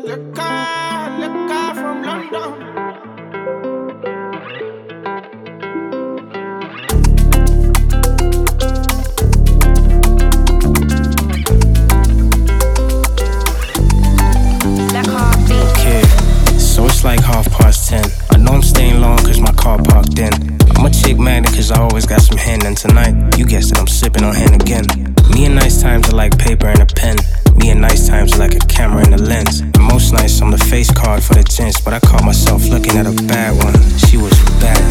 Liquor from London. Okay, so it's like 10:30. I know I'm staying long cause my car parked in. I'm a chick magnet cause I always got some hen. And tonight, you guessed it, I'm sipping on hen again. Me and nice times are like paper and a pen. Me and nice times are like a camera and a lens. And most nights I'm the face card for the gents. But I caught myself looking at a bad one. She was bad.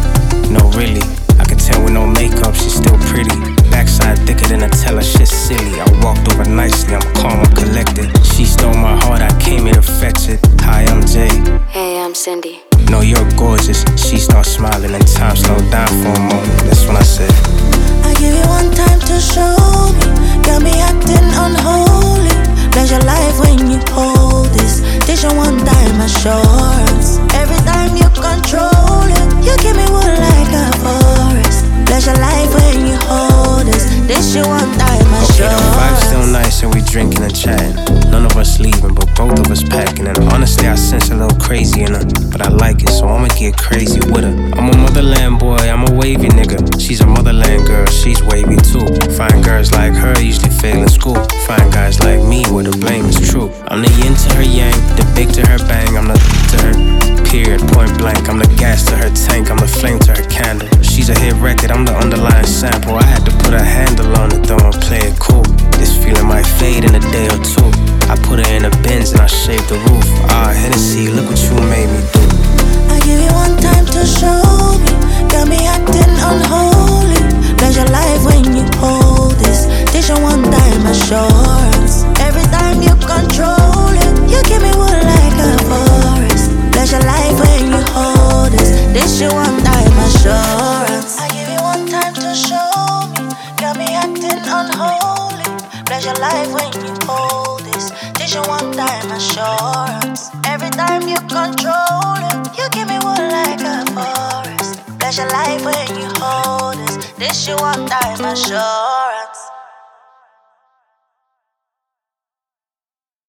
No, really, I could tell with no makeup, she's still pretty. Backside thicker than a teller, shit's silly. I walked over nicely, I'm calm, I'm collected. She stole my heart, I came here to fetch it. Hi, I'm Jay. Hey, I'm Cindy. No, you're gorgeous. She starts smiling and time slowed down for a moment. That's when I said, I give you one time to show me. Got me acting unholy. Bless your life when you hold this. This your one time assurance. Every time you control it, you give me wood like a forest. Bless your life when you hold this. This your one time assurance. okay, the vibe's still nice and we drinking and chatting. None of us leaving, but both of us packing. And honestly, I sense a little crazy in her, but I like it, so I'ma get crazy with her. I'm a motherland boy, I'm a wavy nigga. She's a motherland girl, she's wavy too. Fine girls like her usually fail in school. Fine guys like me, where the blame is true. I'm the yin to her yang, the big to her bang. I'm the to her period, point blank. I'm the gas to her tank, I'm the flame to her candle. She's a hit record, I'm the underlying sample. I had to put a handle on it though and play it cool. This feeling might fade in a day or two. I put her in a Benz and I shaved the roof. Hennessy, look what you made me do. I give you one time to show me. Got me acting unholy. Bless your life when you hold this. This your one time assurance. Every time you control it, you give me wood like a forest. Bless your life when you hold this. This your one time assurance. I give you one time to show me. Got me acting unholy. Bless your life when you hold this. This your one time assurance. Every time you control it, you give me wood like a forest. Bless your life when you hold this. This your one time assurance.